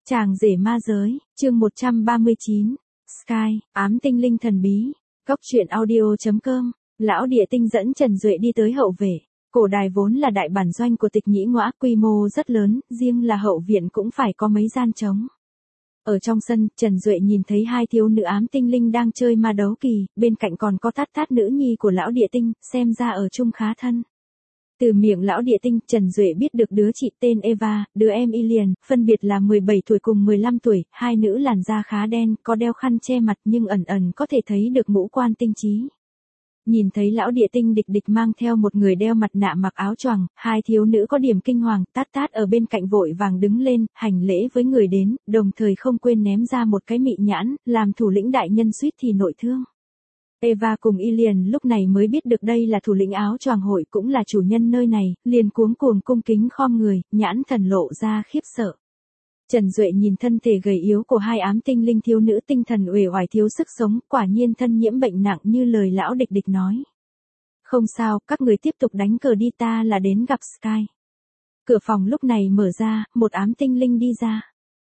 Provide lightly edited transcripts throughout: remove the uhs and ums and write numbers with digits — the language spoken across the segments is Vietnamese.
Chàng rể ma giới, chương 139, Sky, ám tinh linh thần bí, góc truyện audio.com, lão địa tinh dẫn Trần Duệ đi tới hậu vệ. Cổ đài vốn là đại bản doanh của Tịch Nhĩ Ngõa, quy mô rất lớn, riêng là hậu viện cũng phải có mấy gian trống. Ở trong sân, Trần Duệ nhìn thấy hai thiếu nữ ám tinh linh đang chơi ma đấu kỳ, bên cạnh còn có Tát Tát nữ nhi của lão địa tinh, xem ra ở chung khá thân. Từ miệng lão địa tinh, Trần Duệ biết được đứa chị tên Eva, đứa em Ilian, phân biệt là 17 tuổi cùng 15 tuổi, hai nữ làn da khá đen, có đeo khăn che mặt nhưng ẩn ẩn có thể thấy được ngũ quan tinh trí. Nhìn thấy lão địa tinh địch địch mang theo một người đeo mặt nạ mặc áo choàng, hai thiếu nữ có điểm kinh hoàng, Tát Tát ở bên cạnh vội vàng đứng lên, hành lễ với người đến, đồng thời không quên ném ra một cái mị nhãn, làm thủ lĩnh đại nhân suýt thì nội thương. Eva cùng Ilian lúc này mới biết được đây là thủ lĩnh áo choàng hội cũng là chủ nhân nơi này, liền cuống cuồng cung kính khom người, nhãn thần lộ ra khiếp sợ. Trần Duệ nhìn thân thể gầy yếu của hai ám tinh linh thiếu nữ, tinh thần uể oải thiếu sức sống, quả nhiên thân nhiễm bệnh nặng như lời lão địch địch nói. Không sao, các người tiếp tục đánh cờ đi, ta là đến gặp Sky. Cửa phòng lúc này mở ra, một ám tinh linh đi ra.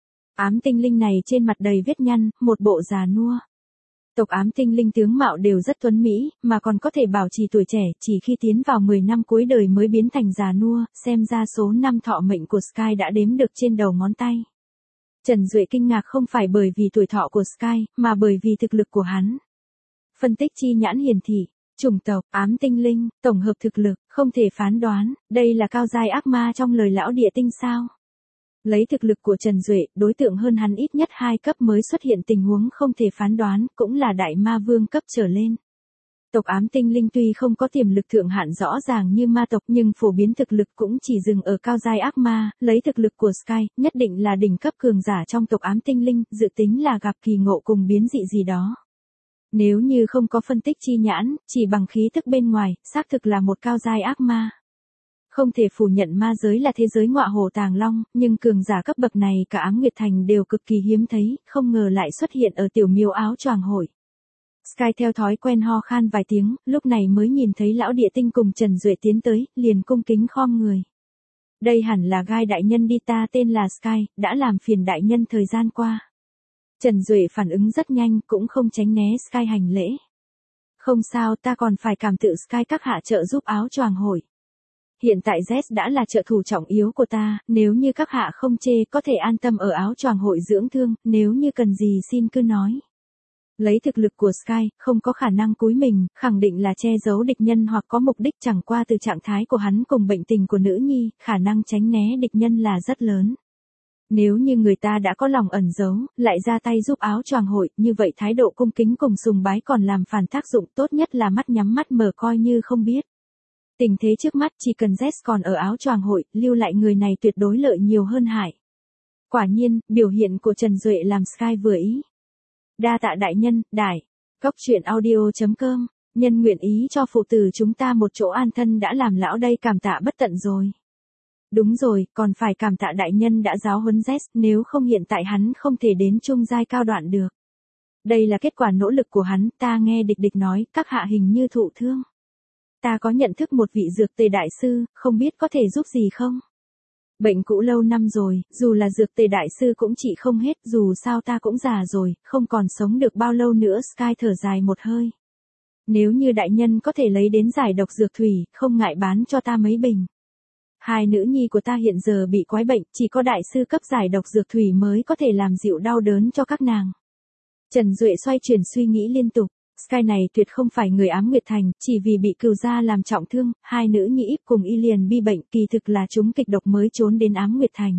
Ám tinh linh này trên mặt đầy vết nhăn, một bộ già nua. Tộc ám tinh linh tướng mạo đều rất tuấn mỹ, mà còn có thể bảo trì tuổi trẻ, chỉ khi tiến vào 10 năm cuối đời mới biến thành già nua, xem ra số năm thọ mệnh của Sky đã đếm được trên đầu ngón tay. Trần Duệ kinh ngạc không phải bởi vì tuổi thọ của Sky, mà bởi vì thực lực của hắn. Phân tích chi nhãn hiển thị, chủng tộc, ám tinh linh, tổng hợp thực lực, không thể phán đoán, đây là cao giai ác ma trong lời lão địa tinh sao? Lấy thực lực của Trần Duệ, đối tượng hơn hắn ít nhất 2 cấp mới xuất hiện tình huống không thể phán đoán, cũng là đại ma vương cấp trở lên. Tộc ám tinh linh tuy không có tiềm lực thượng hạn rõ ràng như ma tộc nhưng phổ biến thực lực cũng chỉ dừng ở cao giai ác ma, lấy thực lực của Sky, nhất định là đỉnh cấp cường giả trong tộc ám tinh linh, dự tính là gặp kỳ ngộ cùng biến dị gì đó. Nếu như không có phân tích chi nhãn, chỉ bằng khí thức bên ngoài, xác thực là một cao giai ác ma. Không thể phủ nhận ma giới là thế giới ngọa hổ tàng long, nhưng cường giả cấp bậc này cả Ám Nguyệt Thành đều cực kỳ hiếm thấy, không ngờ lại xuất hiện ở tiểu miêu áo choàng hội. Sky theo thói quen ho khan vài tiếng, lúc này mới nhìn thấy lão địa tinh cùng Trần Duệ tiến tới, liền cung kính khom người. Đây hẳn là gai đại nhân đi, ta tên là Sky, đã làm phiền đại nhân thời gian qua. Trần Duệ phản ứng rất nhanh, cũng không tránh né Sky hành lễ. Không sao, ta còn phải cảm tạ Sky các hạ trợ giúp áo choàng hội. Hiện tại Z đã là trợ thủ trọng yếu của ta, nếu như các hạ không chê có thể an tâm ở áo choàng hội dưỡng thương, nếu như cần gì xin cứ nói. Lấy thực lực của Sky, không có khả năng cúi mình, khẳng định là che giấu địch nhân hoặc có mục đích, chẳng qua từ trạng thái của hắn cùng bệnh tình của nữ nhi, khả năng tránh né địch nhân là rất lớn. Nếu như người ta đã có lòng ẩn giấu, lại ra tay giúp áo choàng hội, như vậy thái độ cung kính cùng sùng bái còn làm phản tác dụng, tốt nhất là mắt nhắm mắt mở coi như không biết. Tình thế trước mắt chỉ cần Z còn ở áo choàng hội, lưu lại người này tuyệt đối lợi nhiều hơn hại. Quả nhiên, biểu hiện của Trần Duệ làm Sky vừa ý. Đa tạ đại nhân, đại. Góc truyện audio.com, nhân nguyện ý cho phụ tử chúng ta một chỗ an thân đã làm lão đây cảm tạ bất tận rồi. Đúng rồi, còn phải cảm tạ đại nhân đã giáo huấn Z, nếu không hiện tại hắn không thể đến trung giai cao đoạn được. Đây là kết quả nỗ lực của hắn, ta nghe địch địch nói, các hạ hình như thụ thương. Ta có nhận thức một vị dược tề đại sư, không biết có thể giúp gì không? Bệnh cũ lâu năm rồi, dù là dược tề đại sư cũng trị không hết, dù sao ta cũng già rồi, không còn sống được bao lâu nữa. Sky thở dài một hơi. Nếu như đại nhân có thể lấy đến giải độc dược thủy, không ngại bán cho ta mấy bình. Hai nữ nhi của ta hiện giờ bị quái bệnh, chỉ có đại sư cấp giải độc dược thủy mới có thể làm dịu đau đớn cho các nàng. Trần Duệ xoay chuyển suy nghĩ liên tục. Sky này tuyệt không phải người Ám Nguyệt Thành, chỉ vì bị cừu gia làm trọng thương, hai nữ nhi Íp cùng Ilian bi bệnh, kỳ thực là chúng kịch độc mới trốn đến Ám Nguyệt Thành.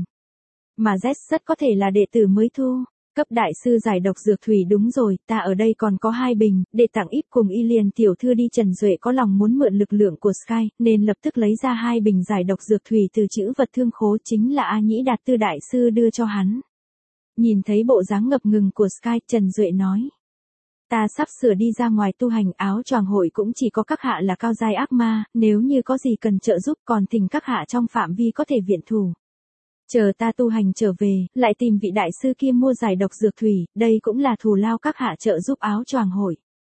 Mà Z rất có thể là đệ tử mới thu, cấp đại sư giải độc dược thủy. Đúng rồi, ta ở đây còn có 2 bình, để tặng Íp cùng Ilian tiểu thư đi. Trần Duệ có lòng muốn mượn lực lượng của Sky, nên lập tức lấy ra 2 bình giải độc dược thủy từ trữ vật thương khố, chính là A Nhĩ Đạt Tư đại sư đưa cho hắn. Nhìn thấy bộ dáng ngập ngừng của Sky, Trần Duệ nói. Ta sắp sửa đi ra ngoài tu hành, áo choàng hội cũng chỉ có các hạ là cao giai ác ma, nếu như có gì cần trợ giúp còn thỉnh các hạ trong phạm vi có thể viện thủ. Chờ ta tu hành trở về, lại tìm vị đại sư kia mua giải độc dược thủy, đây cũng là thù lao các hạ trợ giúp áo choàng hội.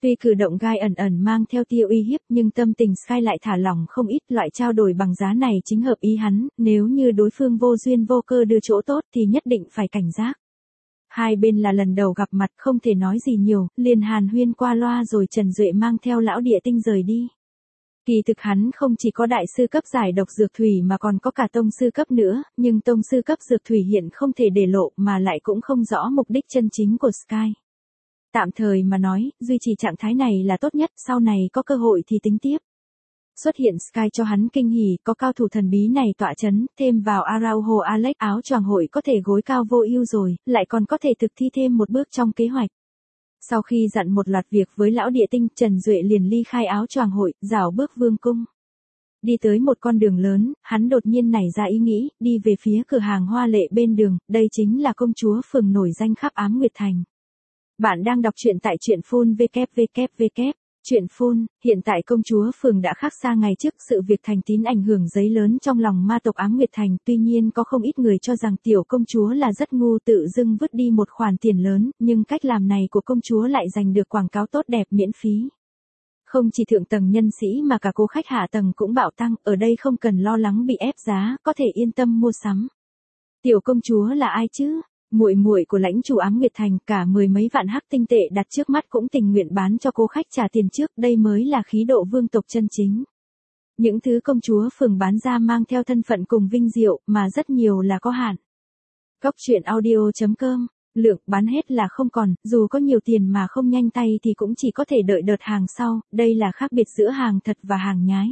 Tuy cử động Guy ẩn ẩn mang theo tia uy hiếp nhưng tâm tình Sky lại thả lỏng không ít, loại trao đổi bằng giá này chính hợp ý hắn, nếu như đối phương vô duyên vô cơ đưa chỗ tốt thì nhất định phải cảnh giác. Hai bên là lần đầu gặp mặt không thể nói gì nhiều, liền hàn huyên qua loa rồi Trần Duệ mang theo lão địa tinh rời đi. Kỳ thực hắn không chỉ có đại sư cấp giải độc dược thủy mà còn có cả tông sư cấp nữa, nhưng tông sư cấp dược thủy hiện không thể để lộ mà lại cũng không rõ mục đích chân chính của Sky. Tạm thời mà nói, duy trì trạng thái này là tốt nhất, sau này có cơ hội thì tính tiếp. Xuất hiện Sky cho hắn kinh hỉ, có cao thủ thần bí này tọa chấn, thêm vào Araujo Alex áo choàng hội có thể gối cao vô ưu rồi, lại còn có thể thực thi thêm một bước trong kế hoạch. Sau khi dặn một loạt việc với lão địa tinh, Trần Duệ liền ly khai áo choàng hội, rảo bước vương cung. Đi tới một con đường lớn, hắn đột nhiên nảy ra ý nghĩ, đi về phía cửa hàng hoa lệ bên đường, đây chính là công chúa phường nổi danh khắp Ám Nguyệt Thành. Bạn đang đọc truyện tại truyện phun www. Truyện phun, hiện tại công chúa phường đã khác xa ngày trước, sự việc thành tín ảnh hưởng giấy lớn trong lòng ma tộc Ám Nguyệt Thành, tuy nhiên có không ít người cho rằng tiểu công chúa là rất ngu tự dưng vứt đi một khoản tiền lớn, nhưng cách làm này của công chúa lại giành được quảng cáo tốt đẹp miễn phí. Không chỉ thượng tầng nhân sĩ mà cả cô khách hạ tầng cũng bạo tăng, ở đây không cần lo lắng bị ép giá, có thể yên tâm mua sắm. Tiểu công chúa là ai chứ? Muội muội của lãnh chủ Ám Nguyệt Thành, cả 10 mấy vạn hắc tinh tệ đặt trước mắt cũng tình nguyện bán cho cô khách trả tiền trước, đây mới là khí độ vương tộc chân chính. Những thứ công chúa phường bán ra mang theo thân phận cùng vinh diệu, mà rất nhiều là có hạn. Góc truyện audio.com, lượng bán hết là không còn, dù có nhiều tiền mà không nhanh tay thì cũng chỉ có thể đợi đợt hàng sau, đây là khác biệt giữa hàng thật và hàng nhái.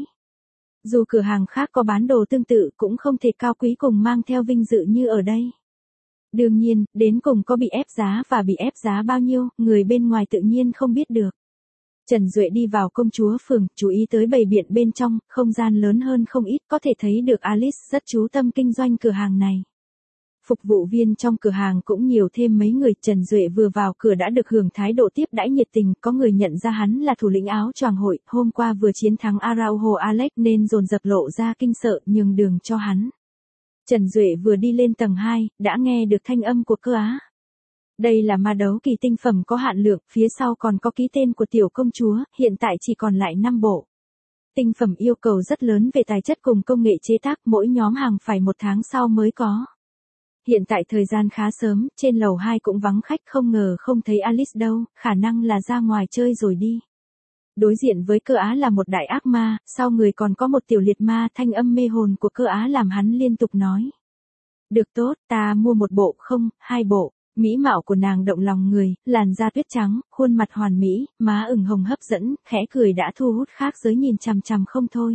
Dù cửa hàng khác có bán đồ tương tự cũng không thể cao quý cùng mang theo vinh dự như ở đây. Đương nhiên, đến cùng có bị ép giá và bị ép giá bao nhiêu, người bên ngoài tự nhiên không biết được. Trần Duệ đi vào công chúa phường, chú ý tới bày biện bên trong, không gian lớn hơn không ít, có thể thấy được Alice rất chú tâm kinh doanh cửa hàng này. Phục vụ viên trong cửa hàng cũng nhiều thêm mấy người, Trần Duệ vừa vào cửa đã được hưởng thái độ tiếp đãi nhiệt tình, có người nhận ra hắn là thủ lĩnh áo choàng hội, hôm qua vừa chiến thắng Araujo Alex nên dồn dập lộ ra kinh sợ nhường đường cho hắn. Trần Duệ vừa đi lên tầng 2, đã nghe được thanh âm của cơ á. Đây là ma đấu kỳ tinh phẩm có hạn lượng, phía sau còn có ký tên của tiểu công chúa, hiện tại chỉ còn lại 5 bộ. Tinh phẩm yêu cầu rất lớn về tài chất cùng công nghệ chế tác, mỗi nhóm hàng phải 1 tháng sau mới có. Hiện tại thời gian khá sớm, trên lầu 2 cũng vắng khách, không ngờ không thấy Alice đâu, khả năng là ra ngoài chơi rồi đi. Đối diện với cơ á là một đại ác ma, sau người còn có một tiểu liệt ma, thanh âm mê hồn của cơ á làm hắn liên tục nói. Được tốt, ta mua 1 bộ không, 2 bộ. Mỹ mạo của nàng động lòng người, làn da tuyết trắng, khuôn mặt hoàn mỹ, má ửng hồng hấp dẫn, khẽ cười đã thu hút khác giới nhìn chằm chằm không thôi.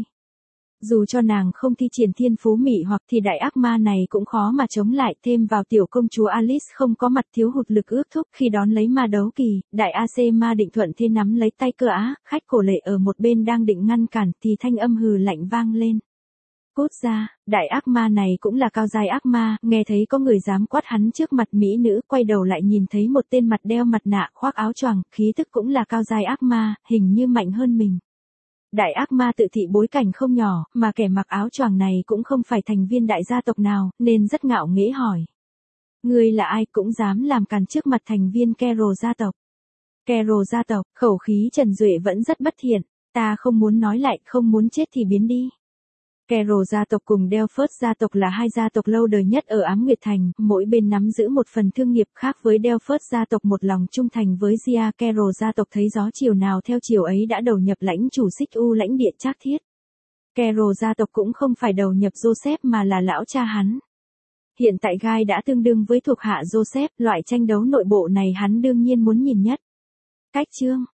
Dù cho nàng không thi triển thiên phú mỹ hoặc thì đại ác ma này cũng khó mà chống lại, thêm vào tiểu công chúa Alice không có mặt thiếu hụt lực ước thúc khi đón lấy ma đấu kỳ, đại AC ma định thuận thế nắm lấy tay cơ á, khách cổ lệ ở một bên đang định ngăn cản thì thanh âm hừ lạnh vang lên. Cút ra, đại ác ma này cũng là cao giai ác ma, nghe thấy có người dám quát hắn trước mặt mỹ nữ, quay đầu lại nhìn thấy một tên mặt đeo mặt nạ khoác áo choàng, khí tức cũng là cao giai ác ma, hình như mạnh hơn mình. Đại ác ma tự thị bối cảnh không nhỏ, mà kẻ mặc áo choàng này cũng không phải thành viên đại gia tộc nào, nên rất ngạo nghễ hỏi. Ngươi là ai cũng dám làm càn trước mặt thành viên Carol gia tộc. Carol gia tộc, khẩu khí Trần Duệ vẫn rất bất thiện, ta không muốn nói lại, không muốn chết thì biến đi. Carol gia tộc cùng Delphos gia tộc là 2 gia tộc lâu đời nhất ở Ám Nguyệt Thành, mỗi bên nắm giữ một phần thương nghiệp, khác với Delphos gia tộc một lòng trung thành với Gia. Carol gia tộc thấy gió chiều nào theo chiều ấy đã đầu nhập lãnh chủ Xích U lãnh địa Trác Thiết. Carol gia tộc cũng không phải đầu nhập Joseph mà là lão cha hắn. Hiện tại Guy đã tương đương với thuộc hạ Joseph, loại tranh đấu nội bộ này hắn đương nhiên muốn nhìn nhất. Cách chương